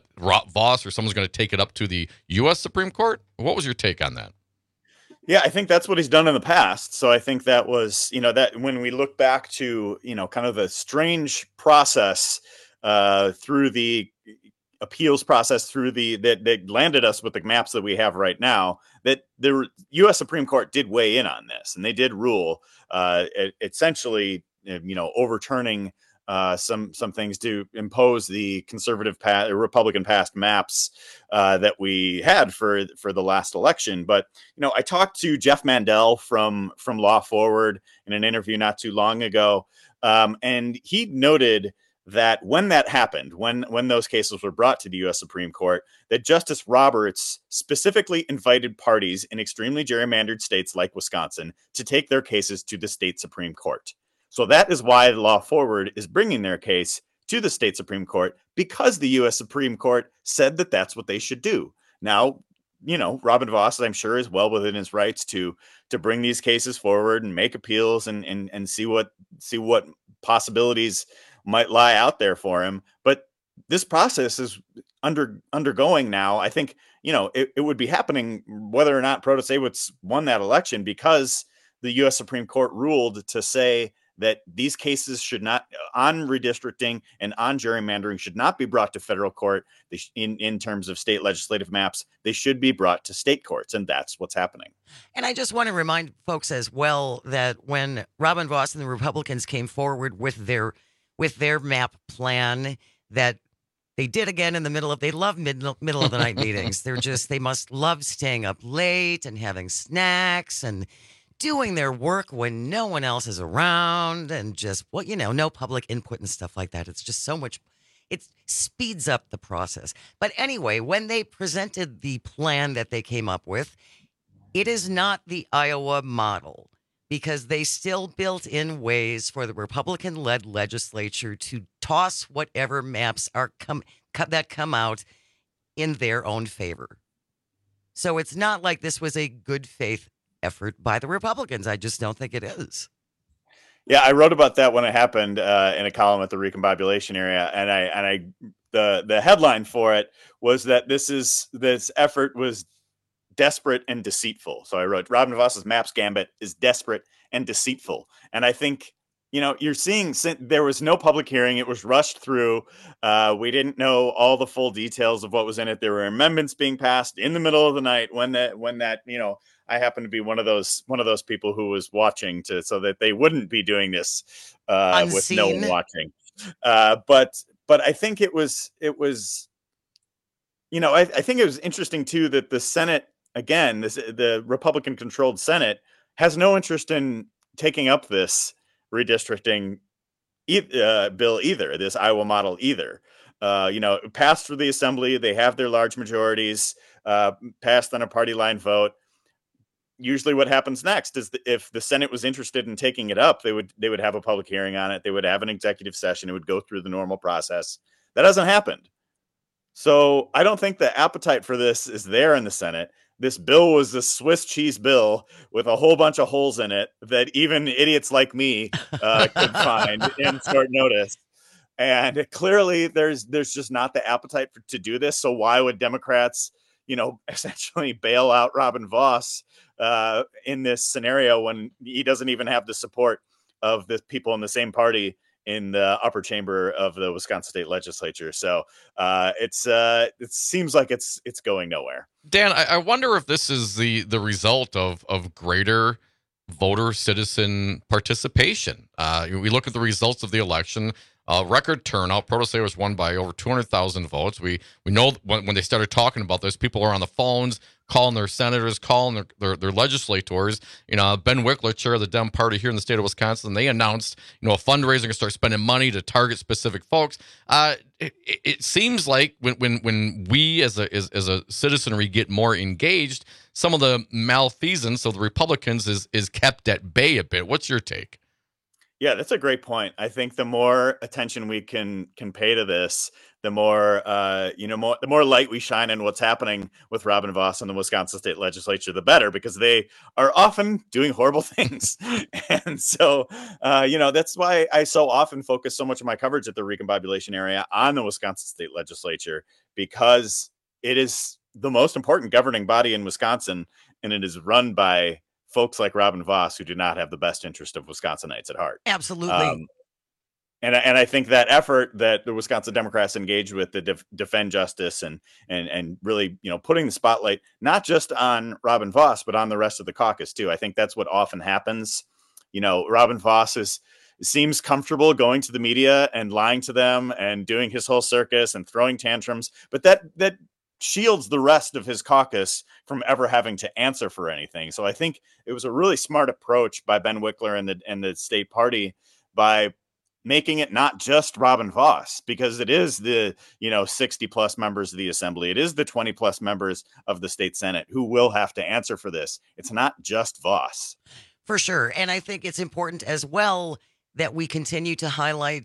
Vos or someone's going to take it up to the U.S. Supreme Court? What was your take on that? Yeah, I think that's what he's done in the past. So I think that was, that when we look back to, kind of the strange process through the appeals process that landed us with the maps that we have right now, that the U.S. Supreme Court did weigh in on this, and they did rule essentially, overturning some things to impose the Republican passed maps that we had for the last election. But I talked to Jeff Mandel from Law Forward in an interview not too long ago, and he noted that when that happened, when those cases were brought to the U.S. Supreme Court, that Justice Roberts specifically invited parties in extremely gerrymandered states like Wisconsin to take their cases to the state Supreme Court. So that is why Law Forward is bringing their case to the state Supreme Court, because the U.S. Supreme Court said that that's what they should do. Now, Robin Vos, I'm sure, is well within his rights to bring these cases forward and make appeals and see what possibilities might lie out there for him. But this process is undergoing now. I think, it would be happening whether or not Protasewicz won that election, because the U.S. Supreme Court ruled to say that these cases should not, on redistricting and on gerrymandering, should not be brought to federal court in terms of state legislative maps. They should be brought to state courts, and that's what's happening. And I just want to remind folks as well that when Robin Vos and the Republicans came forward with their map plan, that they did again in the middle of, they love middle of the night meetings. They must love staying up late and having snacks and doing their work when no one else is around, and just, no public input and stuff like that. It's just so much, it speeds up the process. But anyway, when they presented the plan that they came up with, it is not the Iowa model, because they still built in ways for the Republican-led legislature to toss whatever maps that come out in their own favor. So it's not like this was a good faith effort by the Republicans. I just don't think it is. Yeah, I wrote about that when it happened in a column at the Recombobulation area, and the headline for it was that this effort was desperate and deceitful. So I wrote, Robin Vos's Maps Gambit is desperate and deceitful. And I think, you're seeing, there was no public hearing. It was rushed through. We didn't know all the full details of what was in it. There were amendments being passed in the middle of the night when that I happen to be one of those people who was watching so that they wouldn't be doing this with no one watching. But I think it was I think it was interesting too that the Senate, again, the Republican controlled Senate, has no interest in taking up this redistricting bill either, this Iowa model either. Passed through the assembly, they have their large majorities, passed on a party line vote. Usually what happens next is if the Senate was interested in taking it up, they would have a public hearing on it. They would have an executive session. It would go through the normal process. That hasn't happened. So I don't think the appetite for this is there in the Senate. This bill was a Swiss cheese bill with a whole bunch of holes in it that even idiots like me could find in short notice. And clearly there's just not the appetite to do this. So why would Democrats, essentially bail out Robin Vos in this scenario when he doesn't even have the support of the people in the same party in the upper chamber of the Wisconsin State Legislature? So it seems like it's going nowhere. Dan, I wonder if this is the result of greater voter citizen participation. We look at the results of the election. Record turnout. Protosewicz was won by over 200,000 votes. We know when they started talking about this, people are on the phones calling their senators, calling their legislators. Ben Wickler, chair of the Dem Party here in the state of Wisconsin, they announced a fundraiser to start spending money to target specific folks. It seems like when we as a citizenry get more engaged, some of the malfeasance of the Republicans is kept at bay a bit. What's your take? Yeah, that's a great point. I think the more attention we can pay to this, the more the more light we shine on what's happening with Robin Vos and the Wisconsin State Legislature, the better, because they are often doing horrible things. And so, that's why I so often focus so much of my coverage at the Recombobulation area on the Wisconsin State Legislature, because it is the most important governing body in Wisconsin, and it is run by folks like Robin Vos who do not have the best interest of Wisconsinites at heart. Absolutely. And I think that effort that the Wisconsin Democrats engaged with to defend justice and really, putting the spotlight not just on Robin Vos, but on the rest of the caucus too. I think that's what often happens. Robin Vos seems comfortable going to the media and lying to them and doing his whole circus and throwing tantrums, but that shields the rest of his caucus from ever having to answer for anything. So I think it was a really smart approach by Ben Wickler and the state party by making it not just Robin Vos, because it is the 60 plus members of the assembly. It is the 20 plus members of the state Senate who will have to answer for this. It's not just Vos. For sure. And I think it's important as well that we continue to highlight.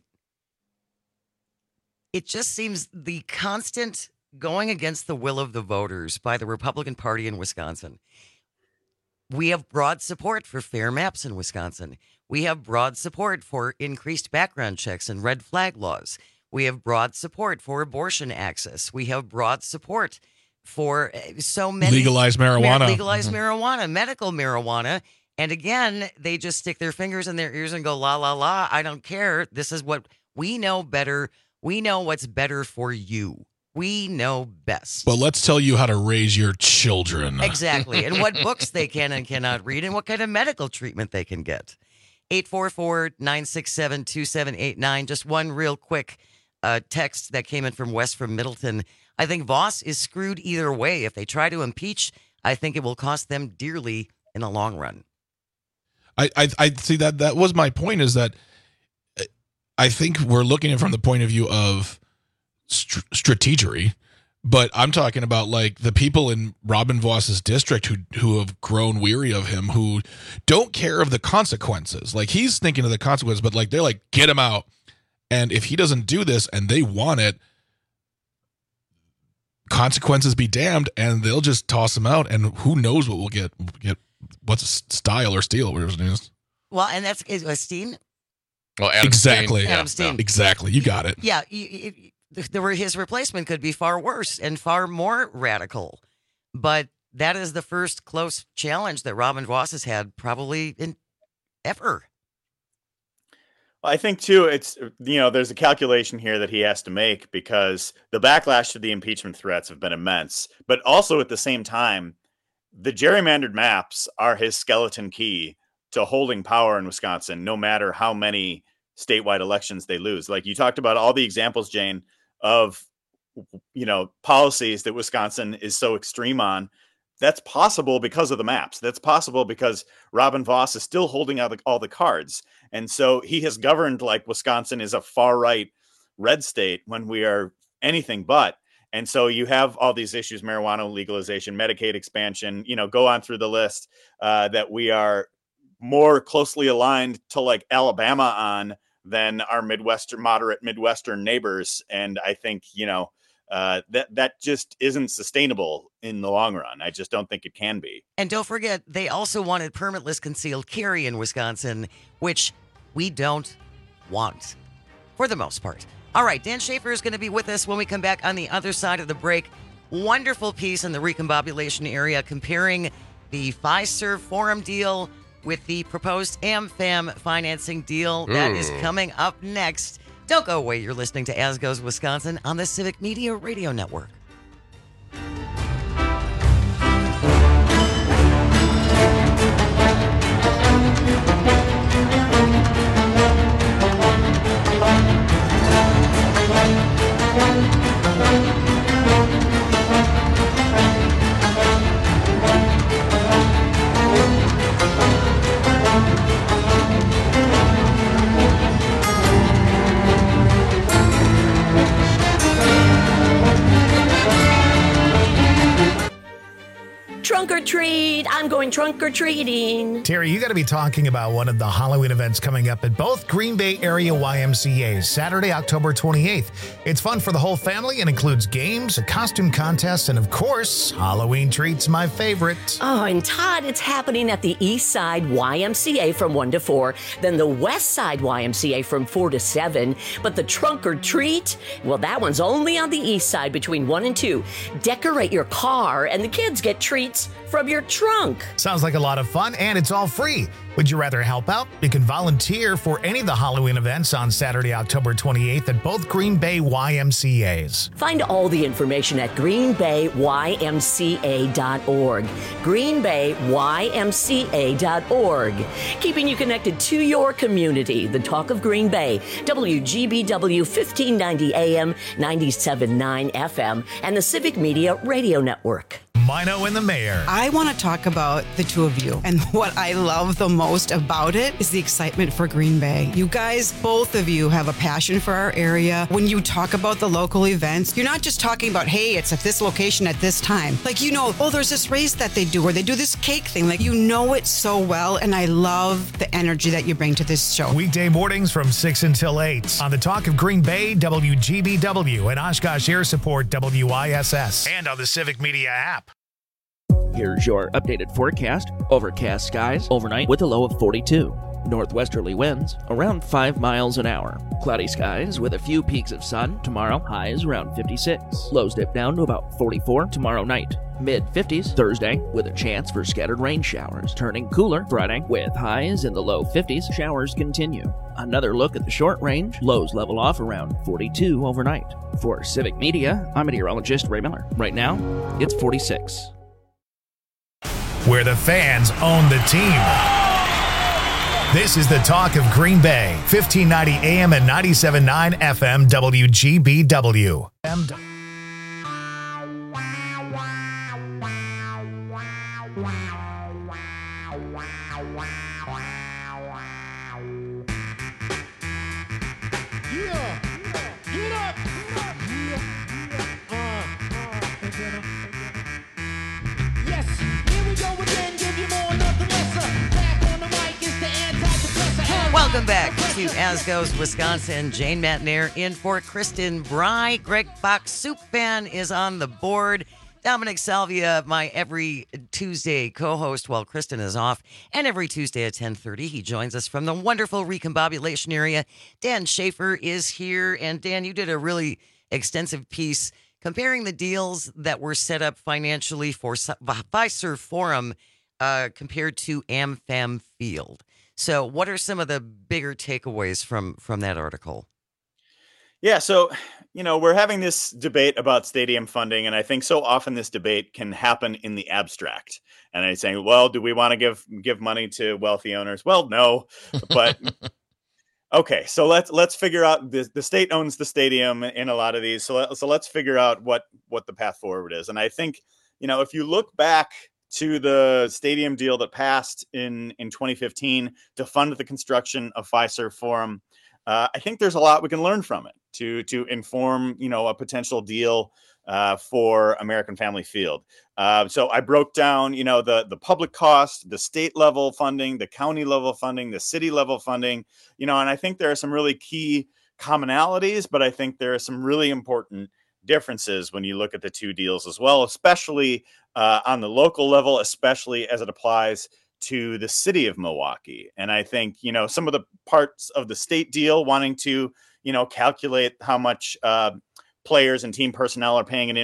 It just seems the constant going against the will of the voters by the Republican Party in Wisconsin. We have broad support for fair maps in Wisconsin. We have broad support for increased background checks and red flag laws. We have broad support for abortion access. We have broad support for so many legalized marijuana, marijuana, medical marijuana. And again, they just stick their fingers in their ears and go, la, la, la, I don't care. This is what we know better. We know what's better for you. We know best. But let's tell you how to raise your children. Exactly. And what books they can and cannot read and what kind of medical treatment they can get. 844-967-2789. Just one real quick text that came in from Wes from Middleton. I think Vos is screwed either way. If they try to impeach, I think it will cost them dearly in the long run. I see that was my point, is that I think we're looking at it from the point of view of strategery, but I'm talking about like the people in Robin Vos's district who have grown weary of him, who don't care of the consequences. Like, he's thinking of the consequences, but like, they're like, get him out. And if he doesn't do this and they want it, consequences be damned, and they'll just toss him out. And who knows what we'll get what's Style or Steele, whatever his name is. Well, and that's Steen. Well, Adam exactly. Steen. Adam Steen. Exactly. You got it. Yeah. His replacement could be far worse and far more radical. But that is the first close challenge that Robin Vos has had probably in ever. Well, I think, too, it's, there's a calculation here that he has to make, because the backlash to the impeachment threats have been immense. But also at the same time, the gerrymandered maps are his skeleton key to holding power in Wisconsin, no matter how many statewide elections they lose. Like you talked about all the examples, Jane, of, policies that Wisconsin is so extreme on. That's possible because of the maps. That's possible because Robin Vos is still holding out all the cards. And so he has governed like Wisconsin is a far right red state when we are anything but. And so you have all these issues: marijuana legalization, Medicaid expansion, go on through the list, that we are more closely aligned to like Alabama on than our moderate Midwestern neighbors. And I think, that just isn't sustainable in the long run. I just don't think it can be. And don't forget, they also wanted permitless concealed carry in Wisconsin, which we don't want for the most part. All right, Dan Schaefer is going to be with us when we come back on the other side of the break. Wonderful piece in the recombobulation area comparing the Fiserv Forum deal with the proposed AmFam financing deal. That is coming up next. Don't go away. You're listening to As Goes Wisconsin on the Civic Media Radio Network. Trunk or treat. I'm going trunk or treating. Terry, you got to be talking about one of the Halloween events coming up at both Green Bay area YMCAs, Saturday, October 28th. It's fun for the whole family and includes games, a costume contest, and of course, Halloween treats, my favorite. Oh, and Todd, it's happening at the East Side YMCA from 1 to 4, then the West Side YMCA from 4 to 7. But the trunk or treat, well, that one's only on the East Side between 1 and 2. Decorate your car, and the kids get treats from your trunk. Sounds like a lot of fun, and it's all free. Would you rather help out? You can volunteer for any of the Halloween events on Saturday, October 28th at both Green Bay YMCAs. Find all the information at greenbayymca.org. greenbayymca.org. Keeping you connected to your community. The Talk of Green Bay, WGBW 1590 AM, 97.9 FM, and the Civic Media Radio Network. Mino and the Mayor. I want to talk about the two of you. And what I love the most about it is the excitement for Green Bay. You guys, both of you, have a passion for our area. When you talk about the local events, you're not just talking about, hey, it's at this location at this time. Like, oh, there's this race that they do, or they do this cake thing. Like, you know it so well. And I love the energy that you bring to this show. Weekday mornings from 6 until 8 on the Talk of Green Bay, WGBW, and Oshkosh Air Support, WISS, and on the Civic Media app. Here's your updated forecast. Overcast skies overnight with a low of 42. Northwesterly winds around 5 miles an hour. Cloudy skies with a few peaks of sun. Tomorrow, highs around 56. Lows dip down to about 44 tomorrow night. Mid-50s Thursday with a chance for scattered rain showers. Turning cooler Friday with highs in the low 50s. Showers continue. Another look at the short range. Lows level off around 42 overnight. For Civic Media, I'm meteorologist Ray Miller. Right now, it's 46. Where the fans own the team. This is the Talk of Green Bay, 1590 AM and 97.9 FM WGBW. Welcome back to As Goes Wisconsin. Jane Matnair in for Kristen Bry. Greg Fox, Soup Fan, is on the board. Dominic Salvia, my every Tuesday co-host while Kristen is off. And every Tuesday at 10:30, he joins us from the wonderful recombobulation area. Dan Schaefer is here. And Dan, you did a really extensive piece comparing the deals that were set up financially for Fiserv Forum compared to AmFam Field. So what are some of the bigger takeaways from that article? Yeah, so, we're having this debate about stadium funding, and I think so often this debate can happen in the abstract. And I'm saying, well, do we want to give money to wealthy owners? Well, no, but okay, so let's figure out the state owns the stadium in a lot of these. So let's figure out what the path forward is. And I think, if you look back to the stadium deal that passed in 2015 to fund the construction of Fiserv Forum, I think there's a lot we can learn from it to inform, a potential deal for American Family Field. So I broke down, the public cost, the state level funding, the county level funding, the city level funding, and I think there are some really key commonalities, but I think there are some really important differences when you look at the two deals as well, especially on the local level, especially as it applies to the city of Milwaukee. And I think, some of the parts of the state deal wanting to, calculate how much players and team personnel are paying in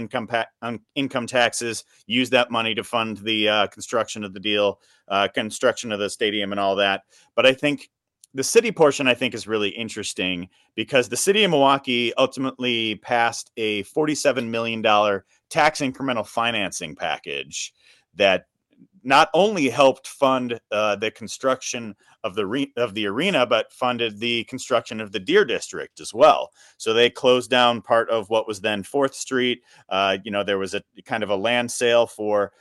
income taxes, use that money to fund the construction of the deal, construction of the stadium and all that. But I think the city portion, I think, is really interesting because the city of Milwaukee ultimately passed a $47 million tax incremental financing package that not only helped fund the construction of the arena, but funded the construction of the Deer District as well. So they closed down part of what was then 4th Street. There was a kind of a land sale for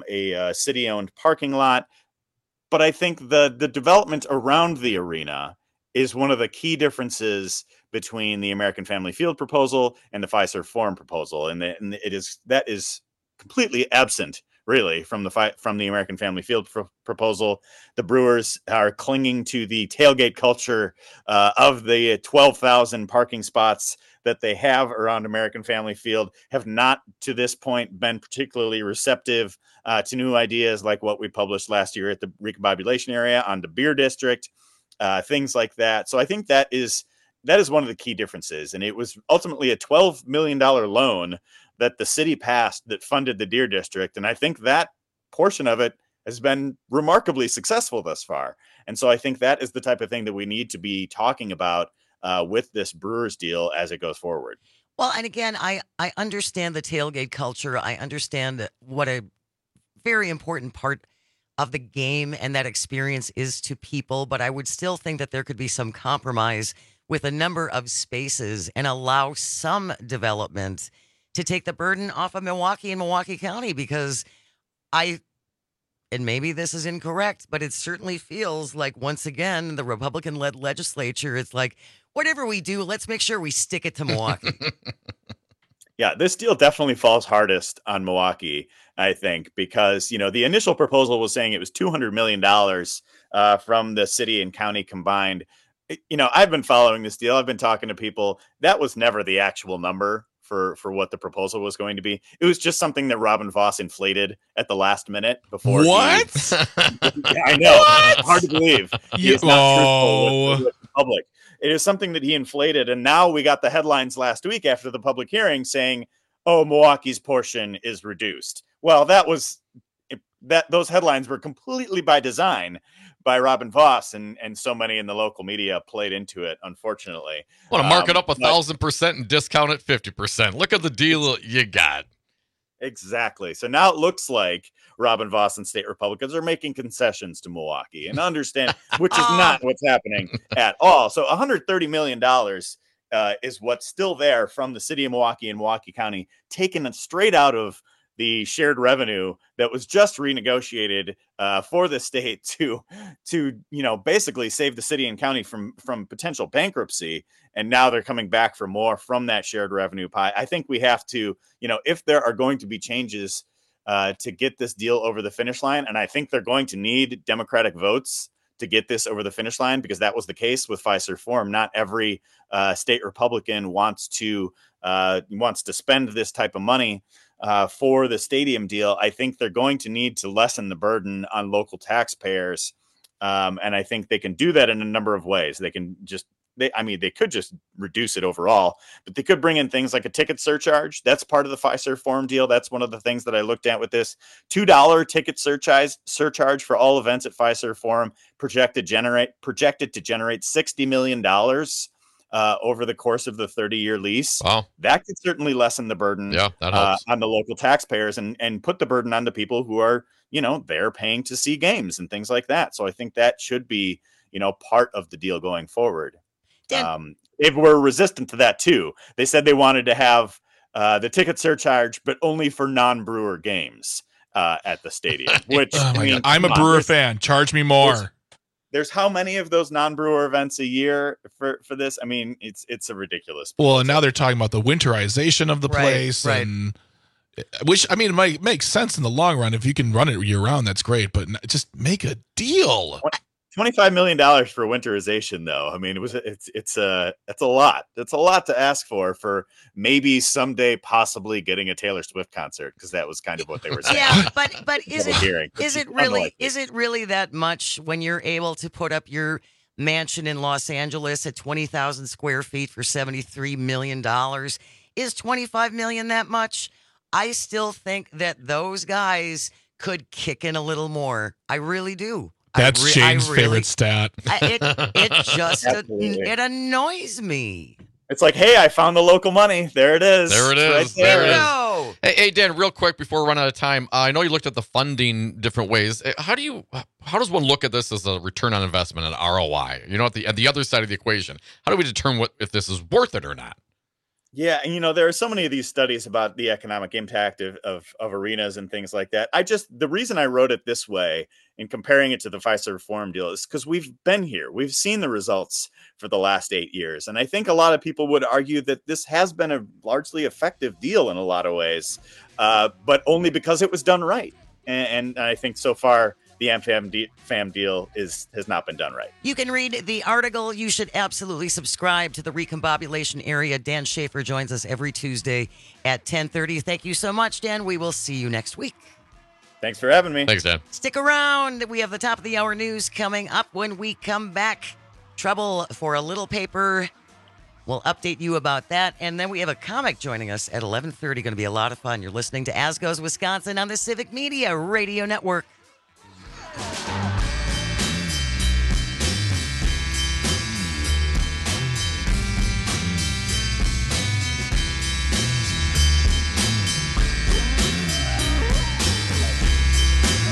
a city-owned parking lot. But I think the development around the arena is one of the key differences between the American Family Field proposal and the Fiserv Forum proposal, and that is completely absent, really, from the American Family Field proposal. The Brewers are clinging to the tailgate culture of the 12,000 parking spots that they have around American Family Field, have not to this point been particularly receptive to new ideas like what we published last year at the recombobulation area on the Beer District, things like that. So I think that is one of the key differences. And it was ultimately a $12 million loan that the city passed that funded the Deer District. And I think that portion of it has been remarkably successful thus far. And so I think that is the type of thing that we need to be talking about with this Brewers deal as it goes forward. Well, and again, I understand the tailgate culture. I understand what a very important part of the game and that experience is to people, but I would still think that there could be some compromise with a number of spaces and allow some development to take the burden off of Milwaukee and Milwaukee County, because and maybe this is incorrect, but it certainly feels like, once again, the Republican-led legislature, it's like, whatever we do, let's make sure we stick it to Milwaukee. Yeah, this deal definitely falls hardest on Milwaukee, I think, because, the initial proposal was saying it was $200 million from the city and county combined. I've been following this deal. I've been talking to people. That was never the actual number for what the proposal was going to be. It was just something that Robin Vos inflated at the last minute before. What? Yeah, I know. What? Hard to believe. He is not truthful with the public. It is something that he inflated. And now we got the headlines last week after the public hearing saying, oh, Milwaukee's portion is reduced. Well, those headlines were completely by design by Robin Vos, and so many in the local media played into it, unfortunately. Want to mark it up 1,000% and discount it 50%. Look at the deal you got. Exactly. So now it looks like Robin Vos and state Republicans are making concessions to Milwaukee, and understand, which is not what's happening at all. So $130 million is what's still there from the city of Milwaukee and Milwaukee County, taken straight out of the shared revenue that was just renegotiated for the state to basically save the city and county from potential bankruptcy. And now they're coming back for more from that shared revenue pie. I think we have to, if there are going to be changes to get this deal over the finish line, and I think they're going to need Democratic votes to get this over the finish line, because that was the case with Fiserv Forum. Not every state Republican wants to spend this type of money for the stadium deal. I think they're going to need to lessen the burden on local taxpayers. And I think they can do that in a number of ways. They can they could just reduce it overall, but they could bring in things like a ticket surcharge. That's part of the Fiserv Forum deal. That's one of the things that I looked at with this $2 ticket surcharge for all events at Fiserv Forum, projected to generate $60 million over the course of the 30-year lease. Wow. That could certainly lessen the burden on the local taxpayers and put the burden on the people who are, they're paying to see games and things like that. So I think that should be, part of the deal going forward. They were resistant to that too. They said they wanted to have the ticket surcharge, but only for non-Brewer games at the stadium, which I'm a Brewer fan. Charge me more. There's how many of those non-Brewer events a year for this? I mean, it's a ridiculous. Well, and now they're talking about the winterization of the place, and which, it might make sense in the long run. If you can run it year round, that's great, but just make a deal. $25 million for winterization, though. It's a lot. It's a lot to ask for maybe someday possibly getting a Taylor Swift concert, because that was kind of what they were saying. Yeah, but is it really that much when you're able to put up your mansion in Los Angeles at 20,000 square feet for $73 million? Is $25 million that much? I still think that those guys could kick in a little more. I really do. That's Shane's favorite stat. It annoys me. It's like, hey, I found the local money. There it is. There it is. Right there. Hey, Dan, real quick before we run out of time, I know you looked at the funding different ways. How does one look at this as a return on investment, an ROI? At the other side of the equation, how do we determine if this is worth it or not? Yeah, and there are so many of these studies about the economic impact of arenas and things like that. The reason I wrote it this way in comparing it to the Fiserv Forum deal is because we've been here. We've seen the results for the last 8 years. And I think a lot of people would argue that this has been a largely effective deal in a lot of ways, but only because it was done right. And I think so far, the AmFam deal has not been done right. You can read the article. You should absolutely subscribe to the Recombobulation Area. Dan Schaefer joins us every Tuesday at 10:30. Thank you so much, Dan. We will see you next week. Thanks for having me. Thanks, Dan. Stick around. We have the top of the hour news coming up when we come back. Trouble for a Little Paper. We'll update you about that. And then we have a comic joining us at 11:30. Going to be a lot of fun. You're listening to As Goes Wisconsin on the Civic Media Radio Network.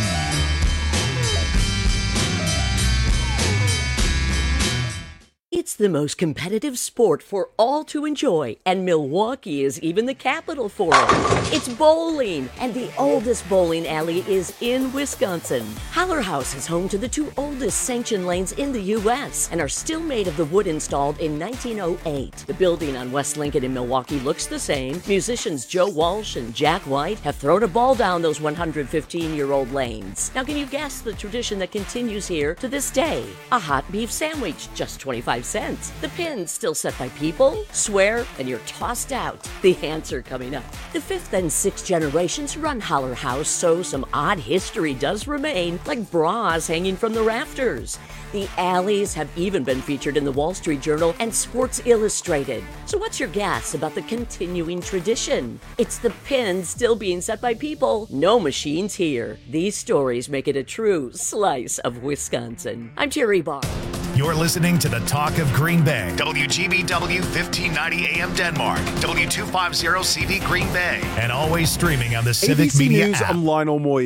It's It's the most competitive sport for all to enjoy, and Milwaukee is even the capital for it. It's bowling, and the oldest bowling alley is in Wisconsin. Haller House is home to the two oldest sanctioned lanes in the U.S. and are still made of the wood installed in 1908. The building on West Lincoln in Milwaukee looks the same. Musicians Joe Walsh and Jack White have thrown a ball down those 115-year-old lanes. Now, can you guess the tradition that continues here to this day? A hot beef sandwich, just 25 cents. The pins still set by people, swear, and you're tossed out. The answer coming up. The fifth and sixth generations run Haller House, so some odd history does remain, like bras hanging from the rafters. The alleys have even been featured in the Wall Street Journal and Sports Illustrated. So what's your guess about the continuing tradition? It's the pins still being set by people, no machines here. These stories make it a true slice of Wisconsin. I'm Terry Barr. You're listening to the Talk of Green Bay. WGBW 1590 AM Denmark. W250 CV Green Bay. And always streaming on the Civic ABC Media News, app. I'm Lionel Moy.